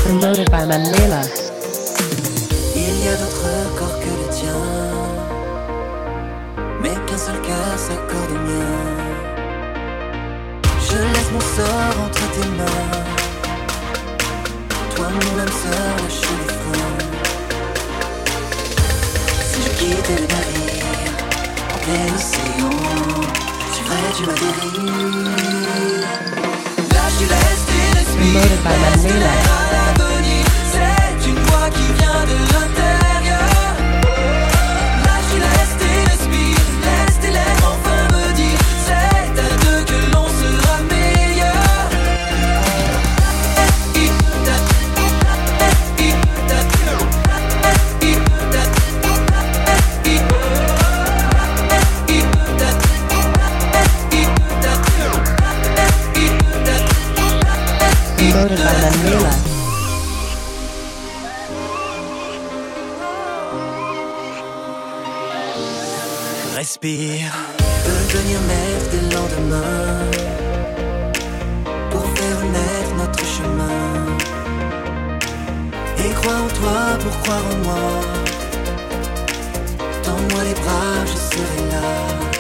Promoted by Manuela. Il y a d'autres corps que le tien, mais qu'un seul cœur s'accorde au mien. Je laisse mon sort entre tes mains, toi mon âme sœur, lâche les freins. Si je quittais le navire en plein océan, suivrais-tu ma dérive? Lâche, tu laisses tes respires, Promoted by laisse de Manuela. l'air à l'avenir. C'est une voix qui vient de l'intérieur. Lâche, tu laisses tes respires, laisse tes lèvres enfin me dire. C'est à deux que l'on sera meilleur. Promoted by Manuela. Respire, peut devenir maître des lendemains pour faire naître notre chemin. Et crois en toi pour croire en moi. Tends-moi les bras, je serai là.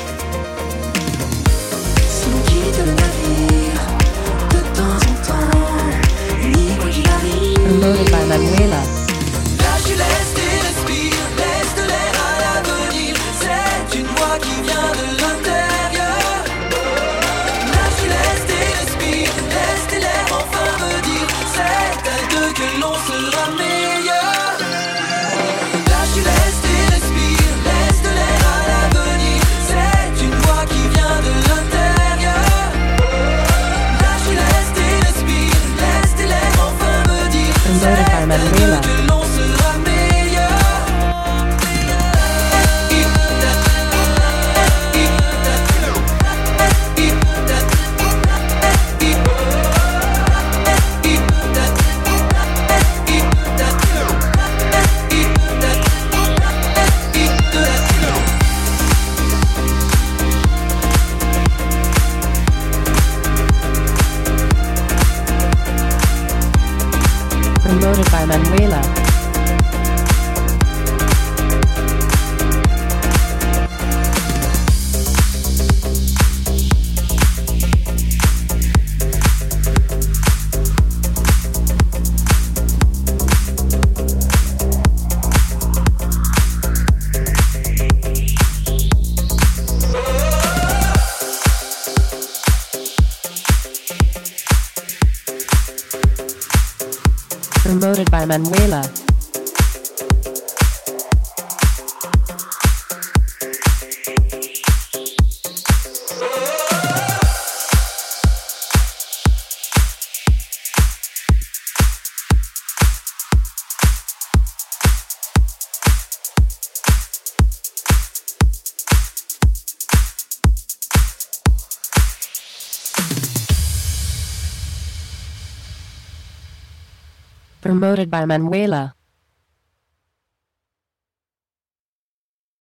Si l'on quitte le navire, de temps en temps, unis quoi qu'il arrive. Promoted by Manuela. Lâche, tu laisses tes respires, laisse de l'air à l'avenir. C'est une voix qui vient de l'intérieur. Lâche, tu laisses tes respires, laisse tes lèvres enfin me dire. C'est à deux que l'on sera meilleur. Lâche, tu laisses tes respires, laisse de l'air à l'avenir. C'est une voix qui vient de l'intérieur. Lâche, tu laisses tes respires, laisse tes lèvres enfin me dire. Promoted by Manuela. Que l'on sera meilleur. Promoted by Manuela. Promoted by Manuela. Promoted by Manuela.